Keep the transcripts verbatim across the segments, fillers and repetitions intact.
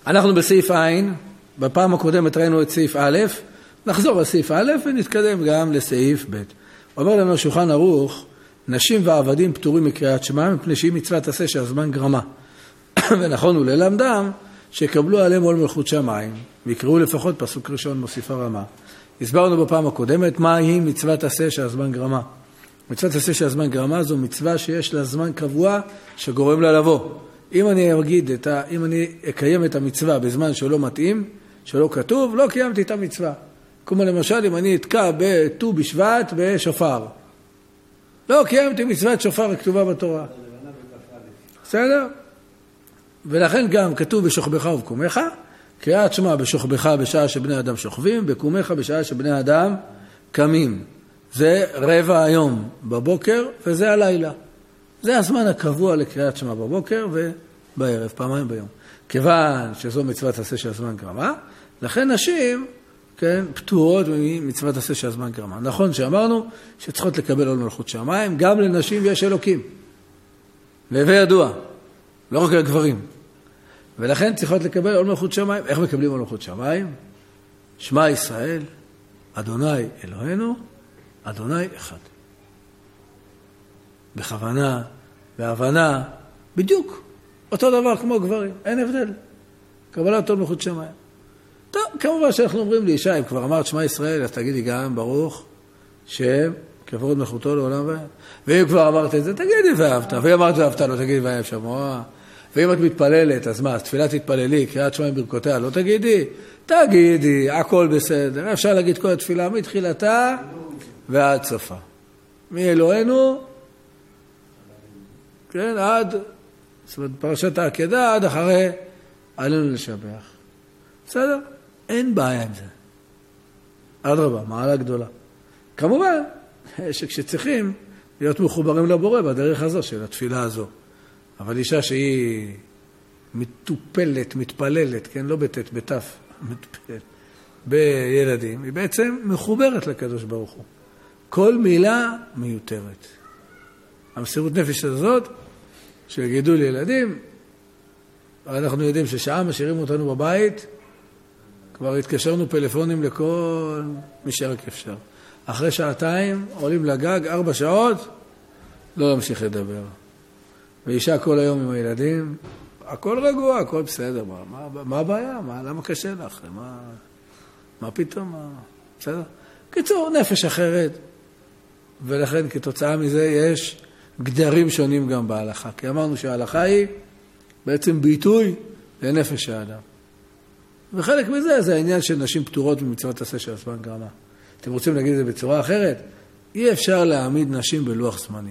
אנחנו בסעיף עין, בפעם הקודמת ראינו את סעיף א', נחזור לסעיף א' ונתקדם גם לסעיף ב'. אומר לנו שולחן ערוך, נשים ועבדים פטורים מקריאת שמע, מפני שהיא מצוות עשה שהזמן גרמה. ונכון הוא ללמדם, שקבלו עליהם עול מלכות שמיים, ויקראו לפחות פסוק ראשון מוסיפה רמה. הסברנו בפעם הקודמת, מה היא מצוות עשה שהזמן גרמה. מצוות עשה שהזמן גרמה זו מצווה שיש לה זמן קבוע שגורם לה לבוא. אם אני אגיד את ה, אם אני אקיים את המצווה בזמן שלא מתאים, שלא כתוב, לא קיימתי את המצווה. כמו למשל, אם אני אתקע בט"ו בשבט בשופר. לא קיימתי מצוות שופר הכתובה בתורה. בסדר? ולכן גם כתוב בשוכבך ובקומך, קריאת שמע בשוכבך בשעה שבני אדם שוכבים, בקומך בשעה שבני אדם קמים. זה רבע היום בבוקר וזה הלילה. זה הזמן הקבוע לקריאת שמע בבוקר ובערב, פעמיים ביום. כיוון שזו מצוות עשה שהזמן גרמה, לכן נשים, כן, פטורות ממצוות עשה שהזמן גרמה. נכון שאמרנו שצריכות לקבל עול מלכות שמיים, גם לנשים יש אלוקים. להווה ידוע, לא רק לגברים. ולכן צריכות לקבל עול מלכות שמיים. איך מקבלים עול מלכות שמיים? שמע ישראל, אדוני אלוהינו, אדוני אחד. בכוונה, בהבנה, בדיוק. אותו דבר כמו גברים, אין הבדל. קבלת עול מלכות שמיים. טוב, כמובן שאנחנו אומרים לאישה, אם כבר אמרת שמע ישראל, אז תגידי גם ברוך שם כבוד מלכותו לעולם ועד. ואם כבר אמרת את זה, תגידי ואהבת. ואם אמרת ואהבת, לא תגידי ואהב שמוע. ואם את מתפללת, אז מה, אז תפילה תתפללי, קריאת שמע עם ברכותיה, לא תגידי? תגידי, הכל בסדר. אפשר להגיד כל התפילה מתחילתה ועד סופה. מאלוהינו, כן, עד, זאת אומרת, פרשת העקדה, עד אחרי, עלינו לשבח. בסדר? אין בעיה עם זה. אדרבה, מעלה גדולה. כמובן, שכשצריכים להיות מחוברים לבורא בדרך הזו של התפילה הזו. אבל אישה שהיא מטופלת, מתפללת, כן, לא בתת, בתף, מתפללת, בילדים, היא בעצם מחוברת לקדוש ברוך הוא. כל מילה מיותרת. המסירות נפש הזאת, של גידול ילדים, אנחנו יודעים ששעה משאירים אותנו בבית, כבר התקשרנו פלאפונים לכל מי שרק אפשר. אחרי שעתיים עולים לגג, ארבע שעות, לא להמשיך לדבר. ואישה כל היום עם הילדים, הכל רגוע, הכל בסדר. מה, מה, מה הבעיה? מה, למה קשה לך? מה, מה פתאום? מה, בסדר? קיצור, נפש אחרת. ולכן כתוצאה מזה יש גדרים שונים גם בהלכה. כי אמרנו שההלכה היא בעצם ביטוי לנפש האדם. וחלק מזה זה העניין של נשים פטורות ממצוות עשה של הזמן גרמה. אתם רוצים להגיד את זה בצורה אחרת? אי אפשר להעמיד נשים בלוח זמנים.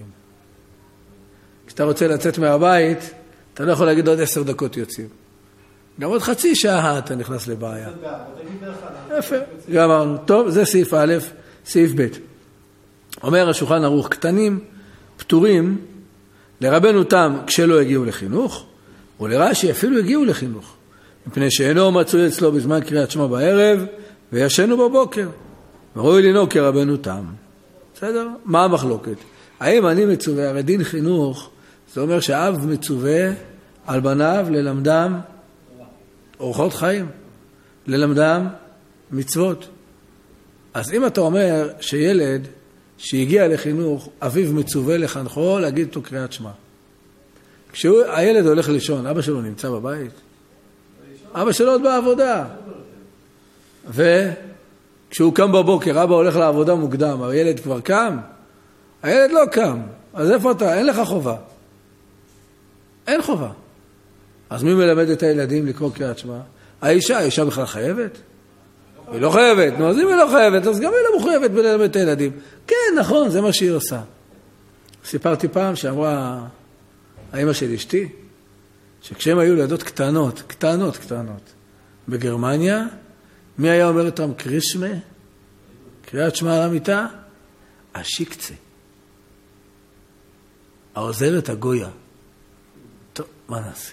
כשאתה רוצה לצאת מהבית, אתה לא יכול להגיד עוד עשר דקות יוצאים. גם עוד חצי שעה אתה נכנס לבעיה. יפה, אמרנו. טוב, זה סעיף א', סעיף ב'. אומר השולחן ערוך, קטנים, פטורים, לרבנו תם כשלא הגיעו לחינוך, ולרש"י אפילו הגיעו לחינוך. מפני שאינו מצוי אצלו בזמן קריאת שמע בערב, וישנו בבוקר. וראוי לנהוג כרבנו תם. בסדר? מה המחלוקת? האם אני מצווה, הרי דין חינוך, זה אומר שאב מצווה על בניו ללמדם אורחות חיים, ללמדם מצוות. אז אם אתה אומר שילד שהגיע לחינוך, אביו מצווה לחנכו, להגיד אותו קריאת שמע. כשהילד הולך לישון, אבא שלו נמצא בבית? אבא שלו עוד בעבודה. וכשהוא קם בבוקר, אבא הולך לעבודה מוקדם, הילד כבר קם? הילד לא קם. אז איפה אתה? אין לך חובה. אין חובה. אז מי מלמד את הילדים לקרוא קריאת שמע? האישה, האישה בכלל חייבת? היא לא חייבת. נו, אז אם היא לא חייבת, אז גם היא לא מחויבת בללמד את הילדים. כן, נכון, זה מה שהיא עושה. סיפרתי פעם שאמרה האמא של אשתי, שכשהם היו ילדות קטנות, קטנות, קטנות, בגרמניה, מי היה אומר אותם קרישמה? קריאת שמע על המיטה? השיקצה. העוזרת הגויה. טוב, מה נעשה?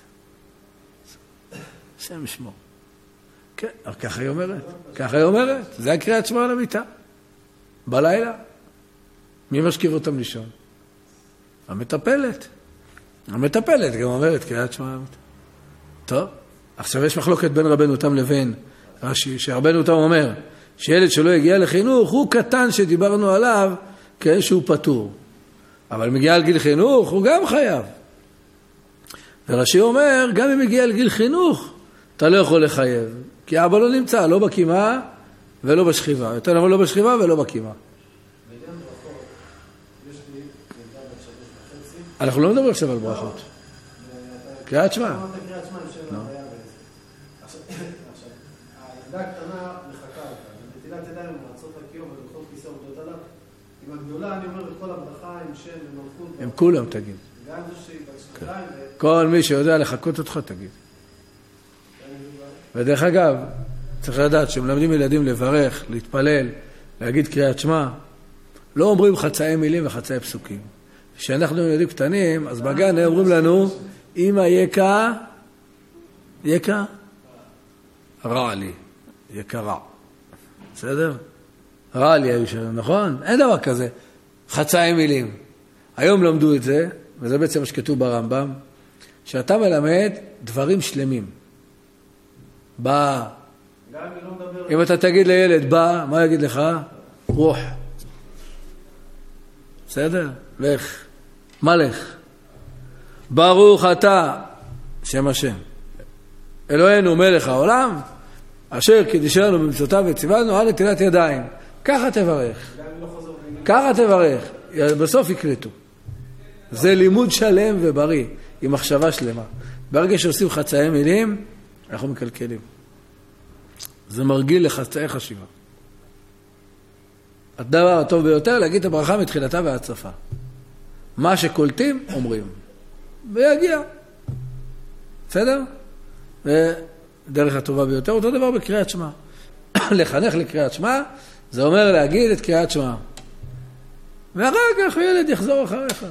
שם ישמור. כן, אבל ככה היא אומרת. ככה היא אומרת. זה הקריאת שמע על המיטה. בלילה. מי משכיב אותם לישון? המטפלת. המטפלת גם אומרת קריאת שמע על המיטה. טוב, עכשיו יש מחלוקת בין רבנו תם לבין רש"י, שרבנו תם אומר, שילד שלא הגיע לחינוך, הוא קטן שדיברנו עליו, כן, שהוא פטור. אבל מגיע לגיל חינוך, הוא גם חייב. ורש"י אומר, גם אם מגיע לגיל חינוך, אתה לא יכול לחייב. כי אבא לא נמצא, לא בקימה ולא בשכיבה. יותר נכון לא בשכיבה ולא בקימה. אנחנו לא מדברים עכשיו על ברכות. קריאת שמע. הילדה הקטנה מחכה אותה, בנטילת ידיים ומועצות הקיום ולוחות כיסא עובדות עליו. עם הגדולה אני אומר את כל הברכה, עם שם, עם מלכות. עם כולם תגיד. גם זה שהיא בת שנתיים. כל מי שיודע לחכות אותך תגיד. ודרך אגב, צריך לדעת שמלמדים ילדים לברך, להתפלל, להגיד קריאת שמע, לא אומרים חצאי מילים וחצאי פסוקים. כשאנחנו ילדים קטנים, אז בגן הם אומרים לנו, אמא יקה, יקה? רע לי, יקרה. בסדר? רע לי היו שלנו, נכון? אין דבר כזה. חצאי מילים. היום למדו את זה, וזה בעצם מה שכתוב ברמב"ם, שאתה מלמד דברים שלמים. בא. אם אתה תגיד לילד בא, מה יגיד לך? רוח. בסדר? לך. מה לך? ברוך אתה, שם השם. אלוהינו מלך העולם, אשר קידשנו במצוותיו וציוונו על נטילת ידיים. ככה תברך. ככה תברך. בסוף יקלטו. זה לימוד שלם ובריא, עם מחשבה שלמה. ברגע שעושים חצאי מילים, אנחנו מקלקלים. זה מרגיל לחצאי חשיבה. הדבר הטוב ביותר, להגיד את הברכה מתחילתה ועד סופה. מה שקולטים, אומרים. ויגיע. בסדר? ודרך הטובה ביותר, אותו דבר בקריאת שמע. לחנך לקריאת שמע, זה אומר להגיד את קריאת שמע. ואחר כך הילד יחזור אחריך.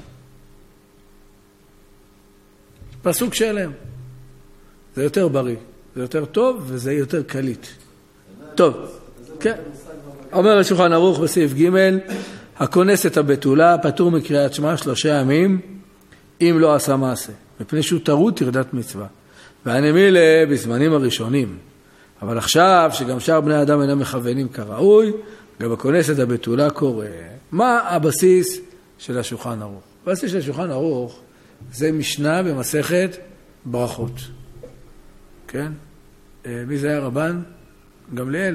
פסוק שלם. זה יותר בריא, זה יותר טוב וזה יותר קליט. טוב, כן. אומר השולחן ערוך בסעיף ג' הכונס את הבתולה פטור מקריאת שמע שלושה ימים אם לא עשה מעשה, מפני שהוא טרוד תרדת מצווה. והנמילה בזמנים הראשונים. אבל עכשיו שגם שאר בני האדם אינם מכוונים כראוי, גם הכונס את הבתולה קורא. מה הבסיס של השולחן ערוך? הבסיס של השולחן ערוך זה משנה במסכת ברכות. כן? מי זה היה רבן? גמליאל,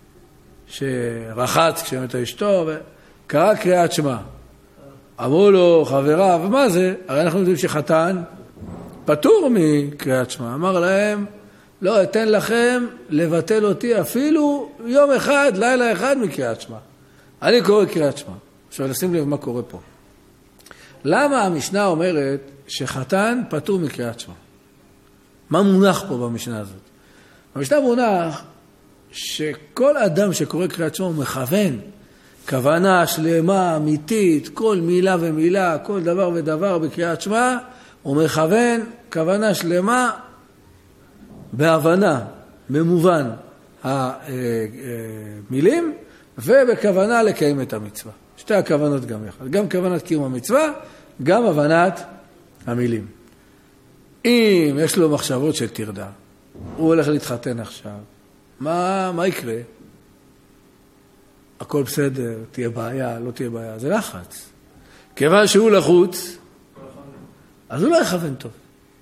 שרחץ כשמת אשתו וקרא קריאת שמע. אמרו לו חבריו, מה זה? הרי אנחנו יודעים שחתן פטור מקריאת שמע. אמר להם, לא אתן לכם לבטל אותי אפילו יום אחד, לילה אחד מקריאת שמע. אני קורא קריאת שמע. עכשיו נשים לב מה קורה פה. למה המשנה אומרת שחתן פטור מקריאת שמע? מה מונח פה במשנה הזאת? במשנה מונח שכל אדם שקורא קריאת שמע הוא מכוון, כוונה שלמה, אמיתית, כל מילה ומילה, כל דבר ודבר בקריאת שמע, הוא מכוון כוונה שלמה בהבנה, במובן המילים, ובכוונה לקיים את המצווה. שתי הכוונות גם יחד. גם כוונת קיום המצווה, גם הבנת המילים. אם יש לו מחשבות של תרדה, הוא הולך להתחתן עכשיו, מה, מה יקרה? הכל בסדר, תהיה בעיה, לא תהיה בעיה, זה לחץ. כיוון שהוא לחוץ, אז הוא לא יכוון טוב.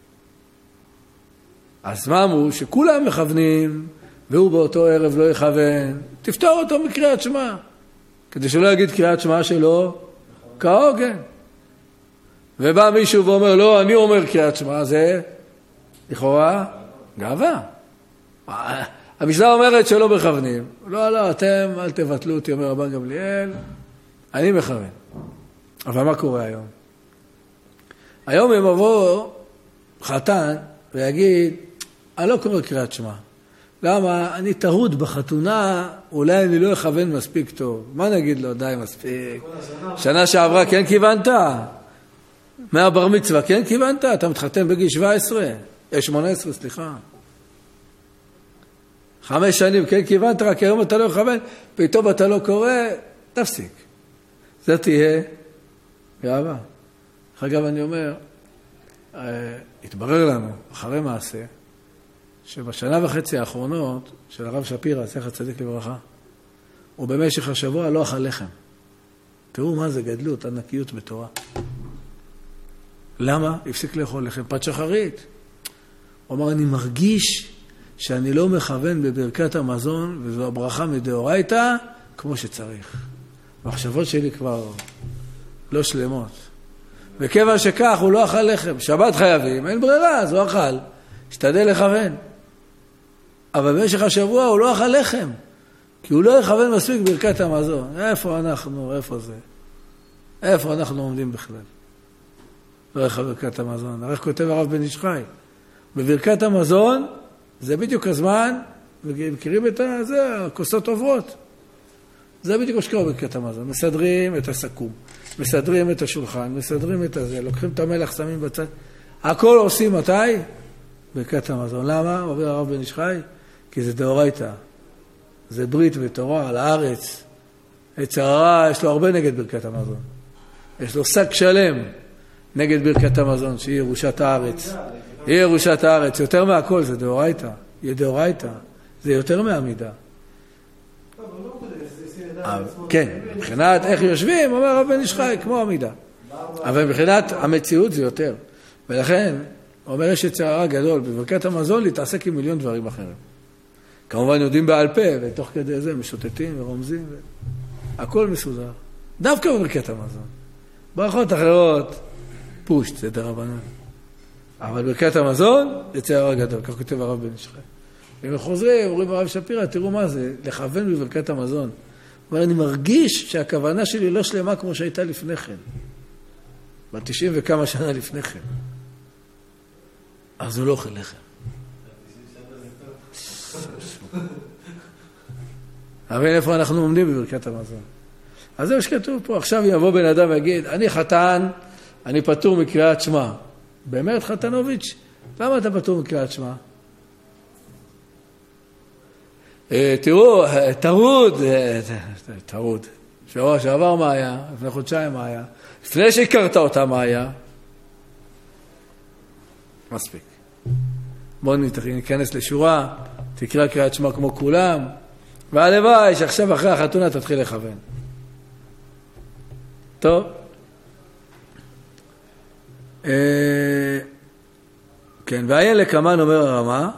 אז מה אמרו? שכולם מכוונים, והוא באותו ערב לא יכוון, תפתור אותו מקריאת שמע, כדי שלא יגיד קריאת שמע שלו, כהוגן. ובא מישהו ואומר, לא, אני אומר קריאת שמע, זה לכאורה גאווה. המשנה אומרת שלא מכוונים. לא, לא, אתם אל תבטלו אותי, אומר רבן גמליאל, אני מכוון. אבל מה קורה היום? היום אם יבוא חתן ויגיד, אני לא קורא קריאת שמע. למה? אני טרוד בחתונה, אולי אני לא אכוון מספיק טוב. מה נגיד לו? די מספיק. שנה שעברה כן כיוונת? מהבר מצווה כן כיוונת? אתה מתחתן בגיל שבע עשרה? שמונה עשרה, סליחה. חמש שנים כן כיוונת, רק היום אתה לא מכוון, פתאום אתה לא קורא, תפסיק. זה תהיה גאווה. אגב, אני אומר, התברר לנו, אחרי מעשה, שבשנה וחצי האחרונות של הרב שפירא, זכר צדיק לברכה, הוא במשך השבוע לא אכל לחם. תראו מה זה גדלות, ענקיות בתורה. למה? הפסיק לאכול לחם פת שחרית. הוא אמר, אני מרגיש שאני לא מכוון בברכת המזון, וזו הברכה מדאורייתא, כמו שצריך. המחשבות שלי כבר לא שלמות. וכיוון שכך הוא לא אכל לחם. שבת חייבים, אין ברירה, אז הוא אכל. השתדל לכוון. אבל במשך השבוע הוא לא אכל לחם. כי הוא לא יכוון מספיק ברכת המזון. איפה אנחנו, איפה זה? איפה אנחנו עומדים בכלל? לא יכוון ברכת המזון. הרי כותב הרב בן איש חי. בברכת המזון, זה בדיוק הזמן, ומכירים את זה, הכוסות עוברות. זה בדיוק שקורה בברכת המזון. מסדרים את הסכו"ם, מסדרים את השולחן, מסדרים את הזה, לוקחים את המלח, שמים בצד. הכל עושים מתי? ברכת המזון. למה? אומר הרב בן איש חי, כי זה דאורייתא. זה ברית ותורה על הארץ. יצר הרע, יש לו הרבה נגד ברכת המזון. יש לו שק שלם נגד ברכת המזון, שהיא ירושת הארץ. היא ירושת הארץ. יותר מהכל זה דאורייתא. יהיה דאורייתא. זה יותר מהמידה. כן, מבחינת איך יושבים, אומר הרב בן איש חי, כמו המידה. אבל מבחינת המציאות זה יותר. ולכן, אומר יש יצר הרע גדול, בברכת המזון להתעסק עם מיליון דברים אחרים. כמובן יודעים בעל פה, ותוך כדי זה משוטטים ורומזים, ו... הכל מסודר. דווקא בברכת המזון. ברכות אחרות, פושט, זה דרבנן. אבל ברכת המזון, יצא הרע גדול, כך כותב הרב בן איש חי. ואם חוזרים, אומרים הרב שפירא, תראו מה זה, לכוון בברכת המזון. אבל אני מרגיש שהכוונה שלי לא שלמה כמו שהייתה לפני כן. בתשעים וכמה שנה לפני כן. אז הוא לא אוכל לחם. אבל איפה אנחנו עומדים בברכת המזון? אז זה מה שכתוב פה. עכשיו יבוא בן אדם ויגיד, אני חתן, אני פטור מקריאת שמע. באמת חתנוביץ', למה אתה פטור מקריאת שמע? תראו, תרוד, תרוד. שבוע שעבר מה היה? לפני חודשיים מה היה? לפני שהכרת אותה מה היה? מספיק. בואו ניכנס לשורה, תקרא קריאת שמע כמו כולם, והלוואי שעכשיו אחרי החתונה תתחיל לכוון. טוב. כן, והעין לקמן אומר הרמה,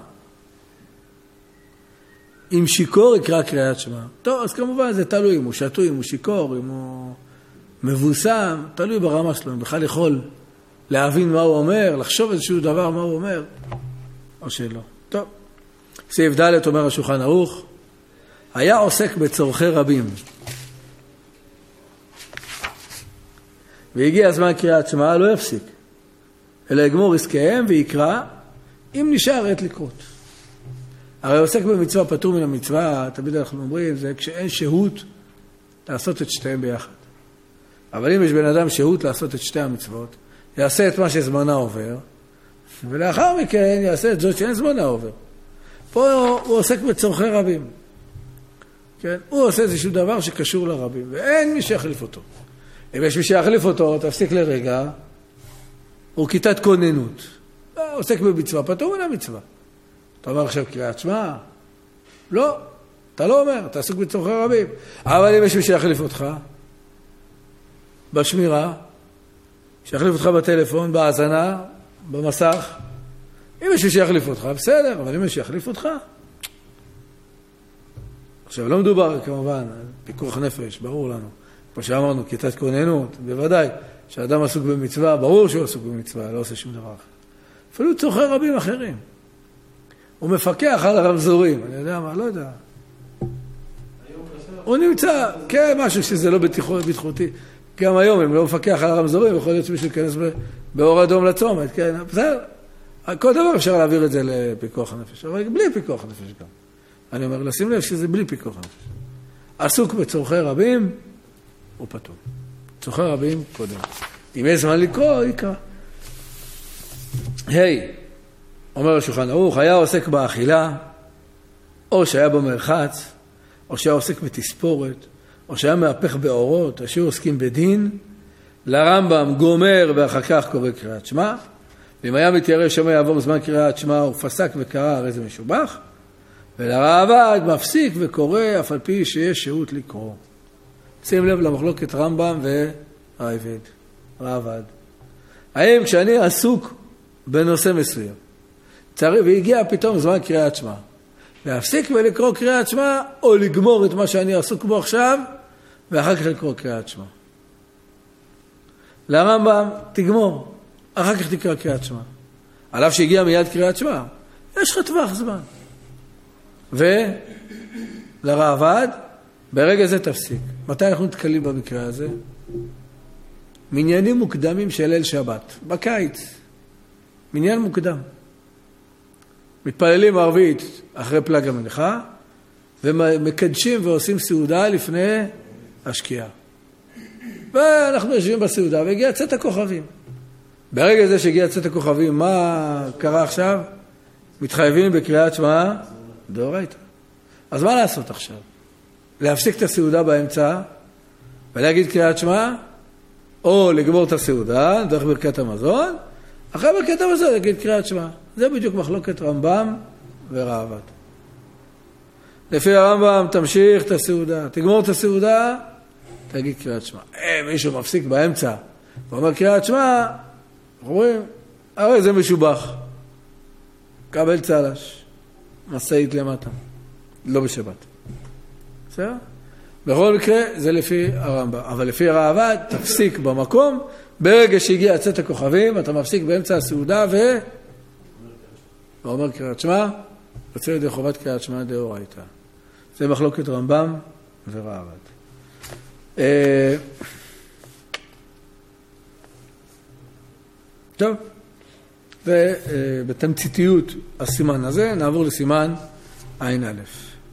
אם שיקור יקרא קריאת שמע. טוב, אז כמובן זה תלוי אם הוא שתוי, אם הוא שיקור, אם הוא מבוסם, תלוי ברמה שלו, אם בכלל יכול להבין מה הוא אומר, לחשוב איזשהו דבר מה הוא אומר, או שלא. טוב. סעיף ד' אומר השולחן ערוך, היה עוסק בצורכי רבים. והגיע הזמן קריאת שמע, לא יפסיק. אלא יגמור עסקיהם ויקרא, אם נשאר עת לקרות. הרי עוסק במצווה פטור מן המצווה, תמיד אנחנו אומרים, זה כשאין שהות לעשות את שתיהם ביחד. אבל אם יש בן אדם שהות לעשות את שתי המצוות, יעשה את מה שזמנה עובר, ולאחר מכן יעשה את זאת שאין זמנה עובר. פה הוא עוסק בצורכי רבים. כן? הוא עושה איזשהו דבר שקשור לרבים, ואין מי שיחליף אותו. אם יש מי שיחליף אותו, תפסיק לרגע, הוא כיתת כוננות. הוא עוסק במצווה, פטור מן המצווה. אתה אומר עכשיו קריאת שמע? לא, אתה לא אומר, אתה עסוק בצורכי רבים. אבל אם יש מי שיחליף אותך, בשמירה, שיחליף אותך בטלפון, בהאזנה, במסך, אם יש מי שיחליף אותך, בסדר, אבל אם יש מי שיחליף אותך, עכשיו לא מדובר כמובן, פיקוח נפש, ברור לנו. כמו שאמרנו, כיתת כוננות, בוודאי, שאדם עסוק במצווה, ברור שהוא עסוק במצווה, לא עושה שום דבר אחר. אפילו צורכי רבים אחרים. הוא מפקח על הרמזורים, אני יודע מה, לא יודע. הוא נמצא, כן, משהו שזה לא בטיחותי. גם היום, אם לא מפקח על הרמזורים, יכול להיות שמישהו ייכנס באור אדום לצומת, כן, בסדר. כל דבר אפשר להעביר את זה לפיקוח הנפש, אבל בלי פיקוח הנפש גם. אני אומר, לשים לב שזה בלי פיקוח הנפש. עסוק בצורכי רבים, הוא פתור. צורכי רבים, קודם. אם יש זמן לקרוא, יקרא. היי, אומר השולחן ערוך, היה עוסק באכילה, או שהיה במרחץ, או שהיה עוסק בתספורת, או שהיה מהפך באורות, או שהיו עוסקים בדין, לרמב"ם גומר ואחר כך קורא קריאת שמע, ואם היה מתיירא שמא יעבור זמן קריאת שמע, הוא פסק וקרא, הרי זה משובח. ולרעב"ד מפסיק וקורא, אף על פי שיש שהות לקרוא. שים לב למחלוקת רמב"ם והראב"ד, רעב"ד. האם כשאני עסוק בנושא מסוים, צריך, והגיע פתאום זמן קריאת שמע, להפסיק ולקרוא קריאת שמע, או לגמור את מה שאני עסוק בו עכשיו, ואחר כך לקרוא קריאת שמע. לרמב"ם, תגמור, אחר כך תקרא קריאת שמע. עליו שהגיע מיד קריאת שמע, יש לך טווח זמן. ולרעב"ד, ברגע זה תפסיק. מתי אנחנו נתקלים במקרה הזה? מניינים מוקדמים של ליל שבת, בקיץ. מניין מוקדם. מתפללים ערבית אחרי פלג המנחה, ומקדשים ועושים סעודה לפני השקיעה. ואנחנו יושבים בסעודה, והגיע צאת הכוכבים. ברגע זה שהגיע צאת הכוכבים, מה קרה עכשיו? מתחייבים בקריאת שמע דאורייתא. אז מה לעשות עכשיו? להפסיק את הסעודה באמצע, ולהגיד קריאת שמע, או לגמור את הסעודה, דרך ברכת המזון, אחרי ברכת המזון להגיד קריאת שמע. זה בדיוק מחלוקת רמב"ם ורעב"ד. לפי הרמב"ם תמשיך את הסעודה, תגמור את הסעודה, תגיד קריאת שמע. אה, מישהו מפסיק באמצע, ואומר קריאת שמע, אומרים, הרי זה משובח. קבל צלש, מסעית למטה, לא בשבת. בסדר? בכל מקרה, זה לפי הרמב"ם. אבל לפי הרעב"ד, תפסיק במקום, ברגע שהגיע צאת הכוכבים, אתה מפסיק באמצע הסעודה ו... ואומר קריאת שמע, יוצא ידי חובת קריאת שמע דאורייתא. זה מחלוקת רמב"ם ורעב"ד. טוב, ובתמציתיות הסימן הזה נעבור לסימן עין א'.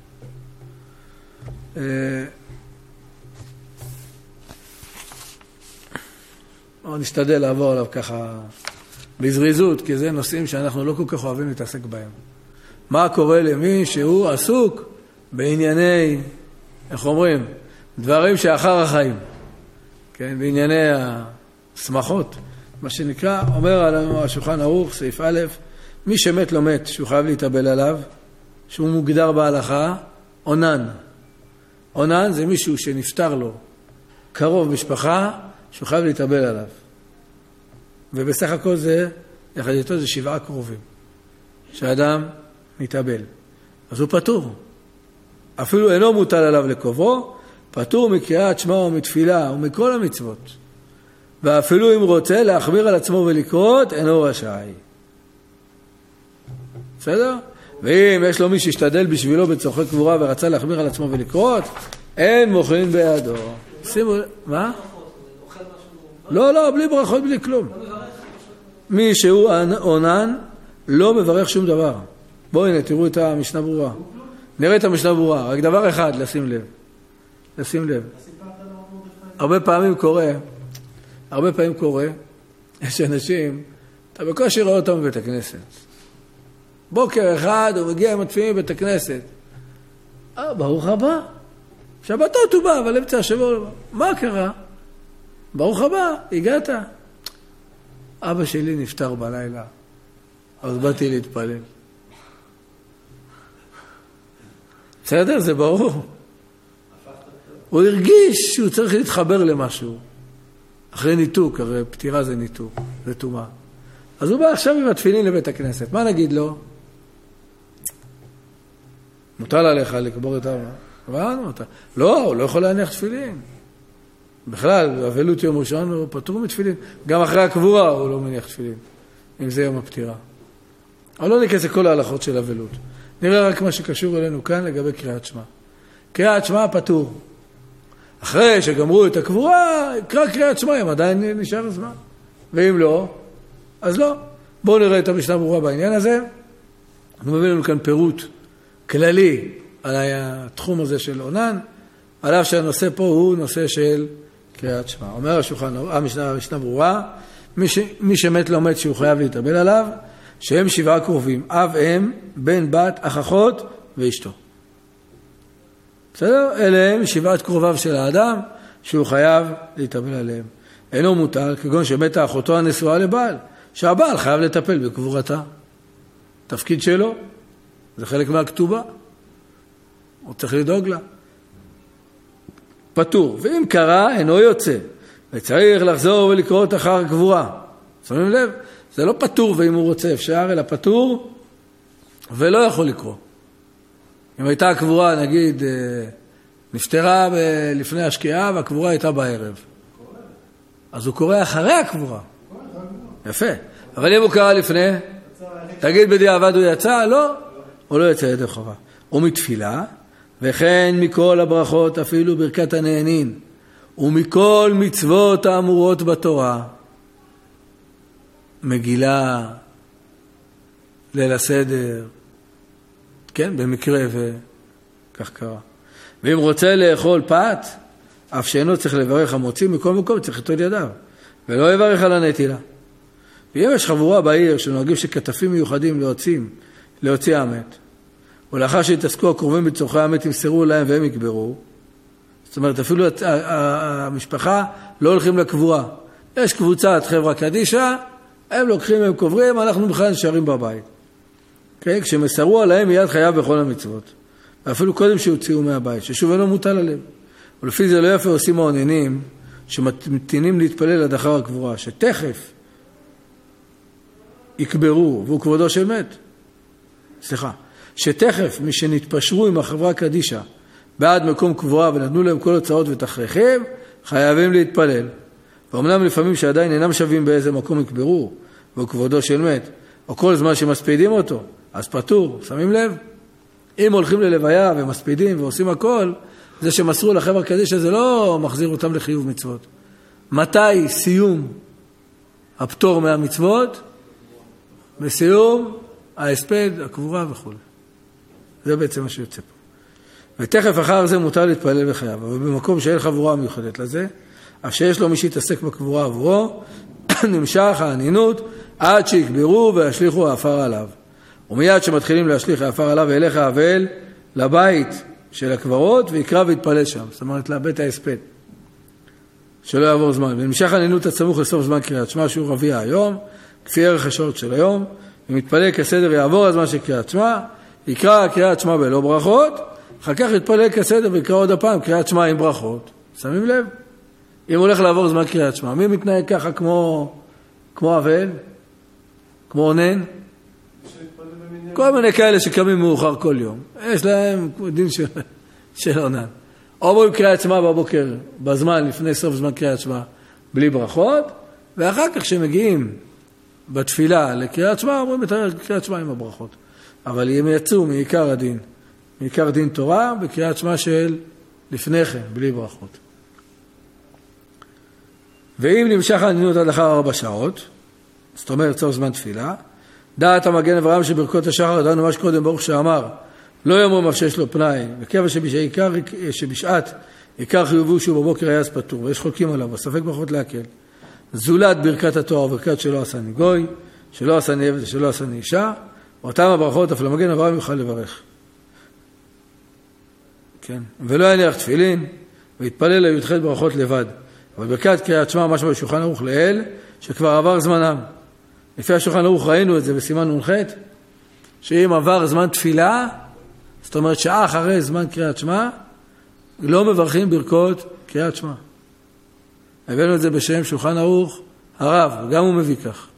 נשתדל לעבור עליו ככה בזריזות, כי זה נושאים שאנחנו לא כל כך אוהבים להתעסק בהם. מה קורה למי שהוא עסוק בענייני, איך אומרים, דברים שאחר החיים, כן, בענייני השמחות, מה שנקרא, אומר עלינו השולחן ערוך, סעיף א', מי שמת לא מת, שהוא חייב להתאבל עליו, שהוא מוגדר בהלכה, עונן. עונן זה מישהו שנפטר לו, קרוב משפחה, שהוא חייב להתאבל עליו. ובסך הכל זה, יחד איתו זה שבעה קרובים, שהאדם מתאבל. אז הוא פטור. אפילו אינו מוטל עליו לקוברו, פטור מקריאת שמע ומתפילה ומכל המצוות. ואפילו אם רוצה להחמיר על עצמו ולקרות, אינו רשאי. בסדר? ואם יש לו מי שישתדל בשבילו בצורכי קבורה ורצה להחמיר על עצמו ולקרות, אין מוכרין בידו. שימו, מה? לא, לא, בלי ברכות, בלי כלום. מי שהוא עונן, לא מברך שום דבר. בואו הנה, תראו את המשנה ברורה. נראה את המשנה ברורה. רק דבר אחד, לשים לב. לשים לב. הרבה פעמים קורה, הרבה פעמים קורה, יש אנשים, אתה בקושי רואה אותם בבית הכנסת. בוקר אחד הוא מגיע עם התפילים בבית הכנסת. אה, ברוך הבא. שבתות הוא בא, אבל אמצע השבוע הוא בא. מה קרה? ברוך הבא, הגעת. אבא שלי נפטר בלילה, אז באתי להתפלל. בסדר? זה ברור. הוא הרגיש שהוא צריך להתחבר למשהו. אחרי ניתוק, הרי פטירה זה ניתוק, זה תומה. אז הוא בא עכשיו עם התפילין לבית הכנסת. מה נגיד לו? מוטל עליך לקבור את אבא. הבנו אותה. לא, הוא לא יכול להניח תפילין. בכלל, אבלות יום ראשון הוא פטור מתפילין. גם אחרי הקבורה הוא לא מניח תפילין, אם זה יום הפטירה. אבל לא ניכנס לכל ההלכות של אבלות. נראה רק מה שקשור אלינו כאן לגבי קריאת שמע. קריאת שמע פטור. אחרי שגמרו את הקבורה, קרא קריאת שמע, אם עדיין נשאר הזמן. ואם לא, אז לא. בואו נראה את המשנה ברורה בעניין הזה. אנחנו מביאים לנו כאן פירוט כללי על התחום הזה של עונן, על אף שהנושא פה הוא נושא של קריאת שמע. אומר השולחן, המשנה, המשנה ברורה, מי, ש, מי שמת לא מת שהוא חייב להתאבל עליו, שהם שבעה קרובים, אב, אם, בן, בת, אח, אחות ואשתו. בסדר? אלה הם שבעת קרוביו של האדם שהוא חייב להתאבל עליהם. אינו מוטל, כגון שמתה אחותו הנשואה לבעל, שהבעל חייב לטפל בקבורתה. תפקיד שלו, זה חלק מהכתובה. הוא צריך לדאוג לה. פטור, ואם קרה, אינו יוצא, וצריך לחזור ולקרוא את אחר הקבורה. שמים לב? זה לא פטור ואם הוא רוצה אפשר, אלא פטור ולא יכול לקרוא. אם הייתה הקבורה, נגיד, נפטרה לפני השקיעה והקבורה הייתה בערב. אז הוא קורא אחרי הקבורה. יפה. אבל אם הוא קרא לפני, תגיד בדיעבד הוא יצא? לא. הוא לא יצא ידי חובה. הוא מתפילה, וכן מכל הברכות, אפילו ברכת הנהנין, ומכל מצוות האמורות בתורה, מגילה, ליל הסדר, כן, במקרה וכך קרה. ואם רוצה לאכול פת, אף שאינו צריך לברך המוציא, מכל מקום צריך לטול ידיו, ולא יברך על הנטילה. ואם יש חבורה בעיר שנוהגים שכתפים מיוחדים להוצאים, להוציא המת, ולאחר שהתעסקו הקרובים בצורכי המת ימסרו להם והם יקברו, זאת אומרת אפילו המשפחה לא הולכים לקבורה. יש קבוצת חברה קדישה, הם לוקחים, הם קוברים, אנחנו בכלל נשארים בבית. כן? כשמסרו עליהם מיד חייב בכל המצוות. ואפילו קודם שהוציאו מהבית, ששוב אינו מוטל עליהם. ולפי זה לא יפה עושים העוננים שמתינים להתפלל עד אחר הקבורה, שתכף יקברו, והוא כבודו של מת. סליחה. שתכף מי שנתפשרו עם החברה קדישה בעד מקום קבורה ונתנו להם כל הוצאות ותכריכים, חייבים להתפלל. ואומנם לפעמים שעדיין אינם שווים באיזה מקום יקברו, והוא כבודו של מת, או כל זמן שמספידים אותו, אז פטור, שמים לב? אם הולכים ללוויה ומספידים ועושים הכל, זה שמסרו לחברה קדישה זה לא מחזיר אותם לחיוב מצוות. מתי סיום הפטור מהמצוות? בסיום ההספד, הקבורה וכו'. זה בעצם מה שיוצא פה. ותכף אחר זה מותר להתפלל בחייו, אבל במקום שאין חבורה מיוחדת לזה, אף שיש לו מי שיתעסק בקבורה עבורו, נמשך הענינות עד שיקברו וישליחו האפר עליו. ומיד שמתחילים להשליך האפר עליו ואליך האבל לבית של הקברות ויקרא ויתפלל שם. זאת אומרת לבית ההספד. שלא יעבור זמן. ונמשך הענינות הצמוך לסוף זמן קריאת שמע שהוא רביע היום, כפי ערך השעות של היום, ומתפלל כסדר יעבור הזמן של קריאת שמע, יקרא קריאת שמע בלא ברכות, אחר כך יתפלל כסדר ויקרא עוד הפעם קריאת שמע עם ברכות. שמים לב? אם הולך לעבור זמן קריאת שמע, מי מתנהג ככה כמו, כמו אבל? כמו עונן? כל מיני כאלה שקמים מאוחר כל יום. יש להם דין של, של עונן. אומרים קריאת שמע בבוקר, בזמן, לפני סוף זמן קריאת שמע, בלי ברכות, ואחר כך שמגיעים בתפילה לקריאת שמע, אומרים את קריאת שמע עם הברכות. אבל הם יצאו מעיקר הדין, מעיקר דין תורה, בקריאת שמע של לפני כן, בלי ברכות. ואם נמשך הענינות עד אחר ארבע שעות, זאת אומרת צור זמן תפילה, דעת המגן אברהם שברכות השחר, דענו מה שקודם ברוך שאמר, לא יאמרו אף שיש לו פנאי, וכיוון שבשעת, שבשעת עיקר חיובו שהוא בבוקר היה אז פטור, ויש חולקים עליו, וספק ברכות להקל. זולת ברכת התואר וברכת שלא עשני גוי, שלא עשני עבד ושלא עשני אישה, אותם הברכות אף למגן אברהם יוכל לברך. כן. ולא יניח תפילין, והתפלל לי"ח ברכות לבד. אבל ברכת קריאת שמע משהו בשולחן ערוך לאל, שכבר עבר זמנם. לפי השולחן ערוך ראינו את זה בסימן נ"ח, שאם עבר זמן תפילה, זאת אומרת שעה אחרי זמן קריאת שמע, לא מברכים ברכות קריאת שמע. הבאנו את זה בשם שולחן ערוך הרב, גם הוא מביא כך.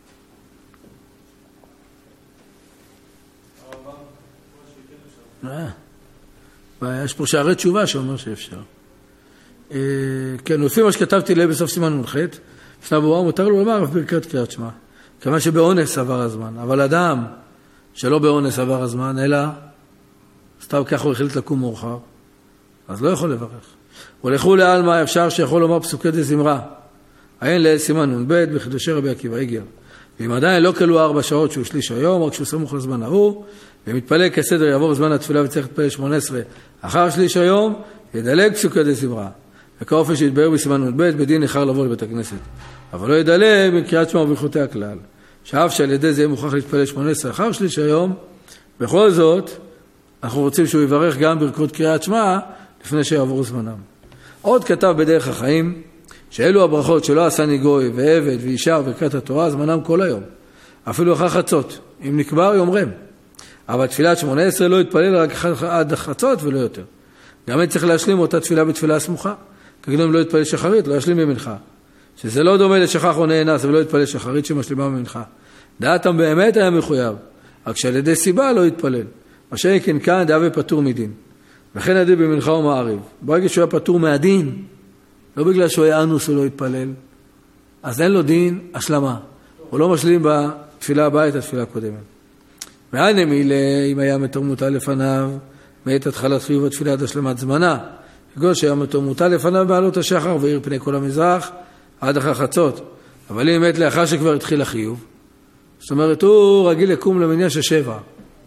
יש פה שערי תשובה שאומר שאפשר. כן, לפי מה שכתבתי לי בסוף סימן נ"ח, לפני הבורא מותר לו לומר ברכת קריאת שמע. כמה שבאונס עבר הזמן, אבל אדם שלא באונס עבר הזמן, אלא סתם ככה הוא החליט לקום מאוחר, אז לא יכול לברך. ולכו לעלמא אפשר שיכול לומר פסוקי דזמרה, עין ליל סימן נ"ב בחידושי רבי עקיבא איגר. ואם עדיין לא כלו ארבע שעות שהוא שליש היום, רק שהוא סמוך לזמן ההוא, ומתפלל כסדר יעבור זמן התפילה וצריך להתפלל שמונה עשרה אחר שליש היום, ידלג פסוקי דזמרה. וכאופן שהתבהר בסימן נ"ב בדין איחר לבוא לבית הכנסת. אבל לא ידלג בקריאת שמע וברכותי הכלל. שאף שעל ידי זה יהיה מוכרח להתפלל שמונה עשרה אחר שליש היום, בכל זאת, אנחנו רוצים שהוא יברך גם ברכות קריאת שמע לפני שיעבור זמנם. עוד כתב בדרך החיים, שאלו הברכות שלא עשני גוי ועבד ואישה וברכת התורה, זמנם כל היום. אפילו אחר חצות, אם נקבר יומרם. אבל תפילת שמונה עשרה לא יתפלל רק עד חצות ולא יותר. גם אין צריך להשלים אותה תפילה בתפילה הסמוכה. כגון אם לא יתפלל שחרית, לא ישלים במנחה. שזה לא דומה לשכח או נאנס, ולא יתפלל שחרית שמשלימה במנחה. דעתם באמת היה מחויב, רק שעל ידי סיבה לא יתפלל. מה שכן כאן דאבה פטור מדין. וכן הדין במנחה ומעריב. ברגע שהוא היה פטור מהדין, לא בגלל שהוא היה אנוס הוא לא יתפלל, אז אין לו דין השלמה. הוא לא משלים בתפילה הבאה את התפילה הקודמת. מענה מילה, אם היה מתורמותה לפניו, מאת התחלת חיוב התפילה עד השלמת זמנה. כגון שהיה מתורמותה לפניו בעלות השחר ועיר פני כל המזרח עד אחר חצות. אבל אם מת לאחר שכבר התחיל החיוב, זאת אומרת, הוא רגיל לקום למניין של שבע.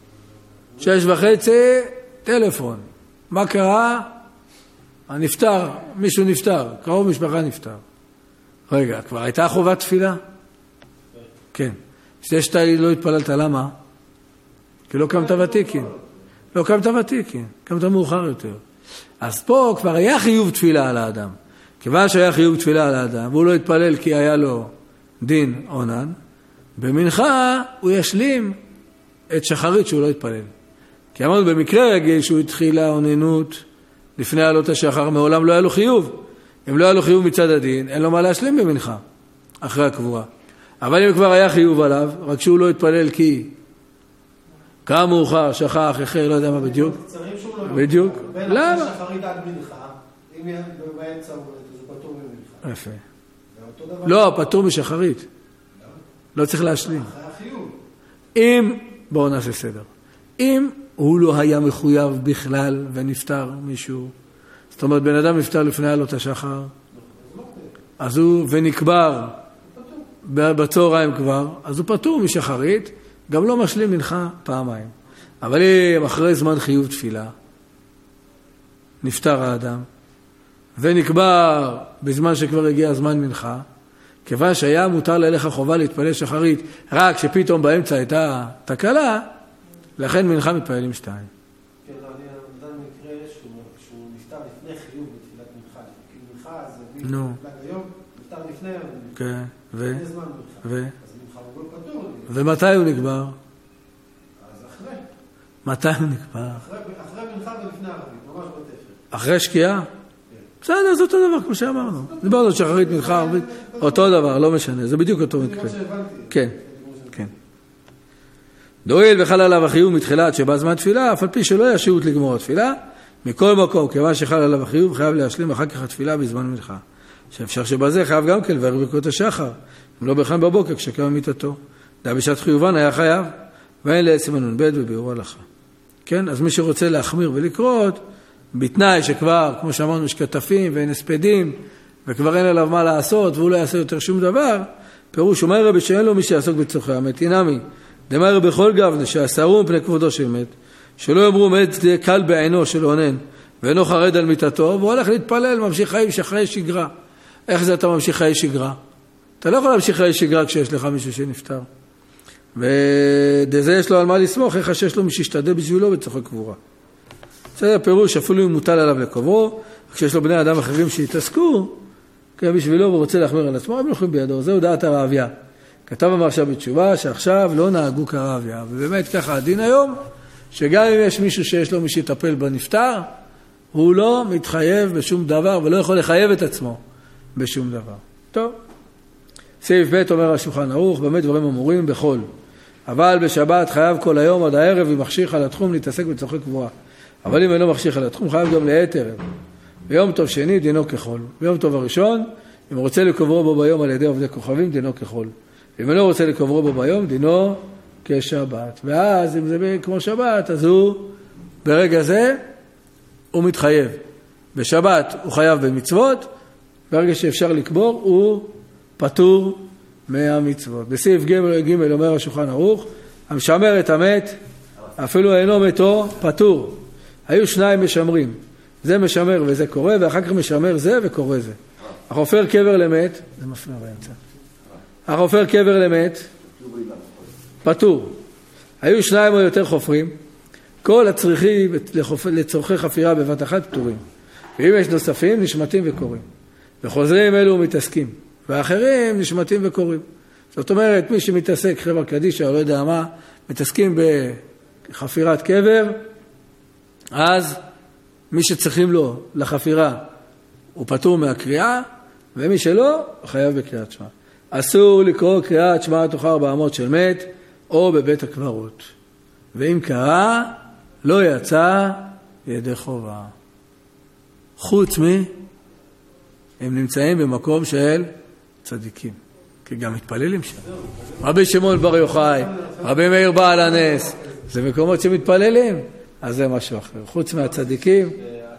שש וחצי, טלפון. מה קרה? נפטר, מישהו נפטר, קרוב משפחה נפטר. רגע, כבר הייתה חובת תפילה? כן. שאתה לא התפללת, למה? כי לא קמת ותיקין. לא קמת ותיקין, קמת מאוחר יותר. אז פה כבר היה חיוב תפילה על האדם. כיוון שהיה חיוב תפילה על האדם, והוא לא התפלל כי היה לו דין עונן, במנחה הוא ישלים את שחרית שהוא לא התפלל. כי אמרנו במקרה רגיל שהוא התחיל העוננות לפני עלות השחר, מעולם לא היה לו חיוב. אם לא היה לו חיוב מצד הדין, אין לו מה להשלים במנחה, אחרי הקבורה. אבל אם כבר היה חיוב עליו, רק שהוא לא התפלל כי קם מאוחר, שכח, אחר, לא יודע מה בדיוק. בדיוק. למה? בין שחרית עד מנחה, אם באמצע זה פטור ממנחה. יפה. לא, פטור משחרית. לא צריך להשלים. אחרי החיוב. אם, בואו נעשה סדר. אם הוא לא היה מחויב בכלל ונפטר מישהו, זאת אומרת, בן אדם נפטר לפני עלות השחר, אז הוא, ונקבר בצהריים כבר, אז הוא פטור משחרית, גם לא משלים מנחה פעמיים. אבל אם אחרי זמן חיוב תפילה, נפטר האדם, ונקבר בזמן שכבר הגיע זמן מנחה, כיוון שהיה מותר ללך חובה להתפלל שחרית, רק שפתאום באמצע הייתה תקלה, לכן מנחה מתפללים שתיים. כן, לא, אני יודע מקרה שהוא נפטר לפני חיוב בתפילת מנחה. כי מנחה זה נו. היום, נפטר לפני... כן, ו? לפני זמן מנחה. ו? אז מנחה הוא לא פטור. ומתי הוא נקבר? אז אחרי. מתי הוא נקבר? אחרי מנחה ולפני ערבית, ממש בתפר. אחרי שקיעה? בסדר, זה אותו דבר, כמו שאמרנו. דיברנו שחרית, מנחה, ערבית, אותו דבר, לא משנה, זה בדיוק אותו מקרה. כן, כן. דואל וחל עליו החיוב מתחילת שבא זמן תפילה, אף על פי שלא היה שהות לגמור התפילה, מכל מקום, כיוון שחל עליו החיוב, חייב להשלים אחר כך התפילה בזמן מנחה. שאפשר שבזה חייב גם כן לברך ברכות השחר, אם לא בכלל בבוקר כשקם מיטתו. דע בשעת חיובן היה חייב, ואין לעצם הנון ב' וביאור הלכה. כן, אז מי שרוצה להחמיר ולקרות, בתנאי שכבר, כמו שאמרנו, יש כתפים ואין הספדים, וכבר אין עליו מה לעשות, והוא לא יעשה יותר שום דבר, פירוש אומר רבי שאין לו מי שיעסוק בצורכי המת. אינמי, דמר בכל גבנה שעשרו מפני כבודו של מת, שלא יאמרו מת זה קל בעינו של עונן, ואינו חרד על מיטתו, והוא הולך להתפלל, ממשיך חיים שחיי שגרה. איך זה אתה ממשיך חיי שגרה? אתה לא יכול להמשיך חיי שגרה כשיש לך מישהו שנפטר. ודזה יש לו על מה לסמוך, איך שיש לו מי שישתדל בשבילו בצורכי קבורה. זה הפירוש, אפילו אם מוטל עליו לקברו, כשיש לו בני אדם אחרים שהתעסקו, כי בשבילו הוא רוצה להחמיר על עצמו, הם הולכים בידו. זה הודעת הרעביה. כתב אמר עכשיו בתשובה שעכשיו לא נהגו כרעביה. ובאמת ככה הדין היום, שגם אם יש מישהו שיש לו מי שיטפל בנפטר, הוא לא מתחייב בשום דבר ולא יכול לחייב את עצמו בשום דבר. טוב. סעיף ב' אומר השולחן ערוך, באמת דברים אמורים בכל. אבל בשבת חייב כל היום עד הערב אם מחשיך על התחום להתעסק בצורכי קבורה. אבל אם אינו מחשיך על התחום חייב גם לעת ערב. ביום טוב שני דינו כחול. ביום טוב הראשון, אם רוצה לקברו בו ביום על ידי עובדי כוכבים, דינו כחול. אם אינו רוצה לקברו בו ביום, דינו כשבת. ואז אם זה כמו שבת, אז הוא ברגע זה הוא מתחייב. בשבת הוא חייב במצוות, ברגע שאפשר לקבור הוא פטור מהמצוות. בסעיף ג' אומר השולחן ערוך, המשמר את המת, אפילו אינו מתו, פטור. היו שניים משמרים, זה משמר וזה קורה, ואחר כך משמר זה וקורה זה. החופר קבר למת, זה מפריע באמצע. החופר קבר למת, פטור. היו שניים או יותר חופרים, כל הצריכי לצורכי חפירה בבת אחת פטורים. ואם יש נוספים, נשמטים וקוראים. וחוזרים אלו ומתעסקים, ואחרים נשמטים וקוראים. זאת אומרת, מי שמתעסק חברה קדישה, או לא יודע מה, מתעסקים בחפירת קבר, אז מי שצריכים לו לחפירה, הוא פטור מהקריאה, ומי שלא, חייב בקריאת שמע. אסור לקרוא קריאת שמע תוך ארבע אמות של מת, או בבית הקברות. ואם קרא, לא יצא ידי חובה. חוץ מ... הם נמצאים במקום של צדיקים, כי גם מתפללים שם. רבי שמעון בר יוחאי, רבי מאיר בעל הנס, זה מקומות שמתפללים, אז זה משהו אחר. חוץ מהצדיקים...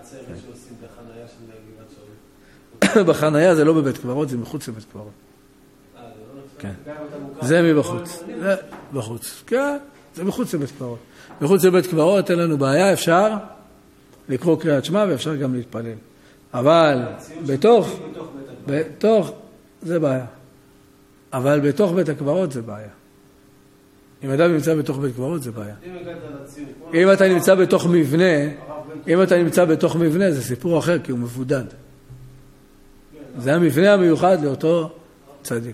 בחניה זה לא בבית קברות, זה מחוץ לבית קברות. כן. זה מבחוץ. זה בחוץ. כן, זה מחוץ לבית קברות. מחוץ לבית קברות אין לנו בעיה, אפשר לקרוא קריאת שמע ואפשר גם להתפלל. אבל בתוך, בתוך, זה בעיה. אבל בתוך בית הקברות זה בעיה. אם אדם נמצא בתוך בית קברות זה בעיה. אם אתה נמצא בתוך מבנה, אם אתה נמצא בתוך מבנה זה סיפור אחר כי הוא מבודד. זה המבנה המיוחד לאותו צדיק.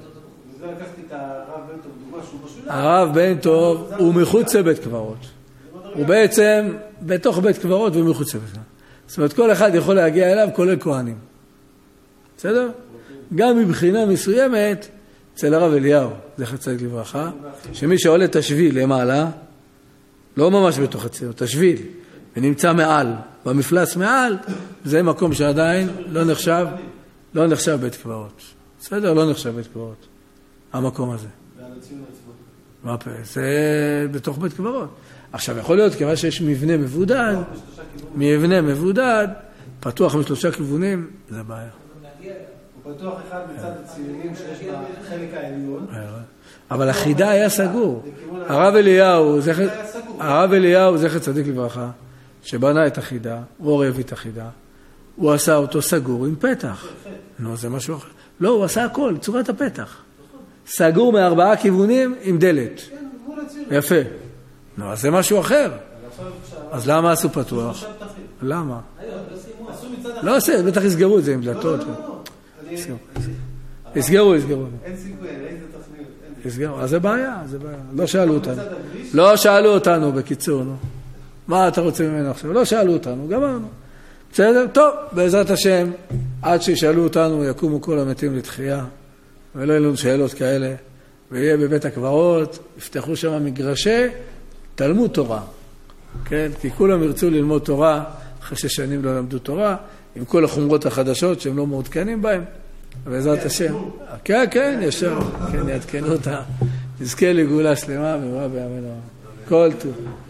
הרב בן טוב הוא מחוץ לבית קברות. הוא בעצם בתוך בית קברות ומחוץ לבית קברות. זאת אומרת, כל אחד יכול להגיע אליו, כולל כהנים. בסדר? גם מבחינה מסוימת, אצל הרב אליהו, זכר צדיק לברכה, שמי שעולה את השביל למעלה, לא ממש בתוך הציון, את השביל, ונמצא מעל, במפלס מעל, זה מקום שעדיין לא נחשב, לא נחשב בית קברות. בסדר? לא נחשב בית קברות. המקום הזה. מה פה? זה בתוך בית קברות. עכשיו, יכול להיות, כיוון שיש מבנה מבודד, מבנה מבודד, פתוח משלושה כיוונים, זה בעיה. הוא פתוח אחד מצד הציונים שיש בחלק העליון. אבל החידה היה סגור. הרב אליהו, הרב אליהו, זכר צדיק לברכה, שבנה את החידה, הוא עורב את החידה, הוא עשה אותו סגור עם פתח. לא, זה משהו אחר. לא, הוא עשה הכל, צורת הפתח. סגור מארבעה כיוונים עם דלת. יפה. לא, אז זה משהו אחר. אז למה עשו פתוח? למה? לא עושה, בטח יסגרו את זה עם דלתות. יסגרו, יסגרו. אין סיכוי, איזה תוכניות. יסגרו, אז זה בעיה, זה בעיה. לא שאלו אותנו. לא שאלו אותנו, בקיצור. מה אתה רוצה ממנו עכשיו? לא שאלו אותנו, גמרנו. בסדר? טוב, בעזרת השם, עד שישאלו אותנו, יקומו כל המתים לתחייה, ולא יהיו לנו שאלות כאלה, ויהיה בבית הקברות, יפתחו שם מגרשי תלמוד תורה. כן? כי כולם ירצו ללמוד תורה, אחרי ששנים לא למדו תורה, עם כל החומרות החדשות שהם לא מעודכנים בהם, בעזרת השם. כן, כן, ישר, כן, יעדכנו אותה. נזכה לגאולה שלמה, במהרה בימינו. כל טוב.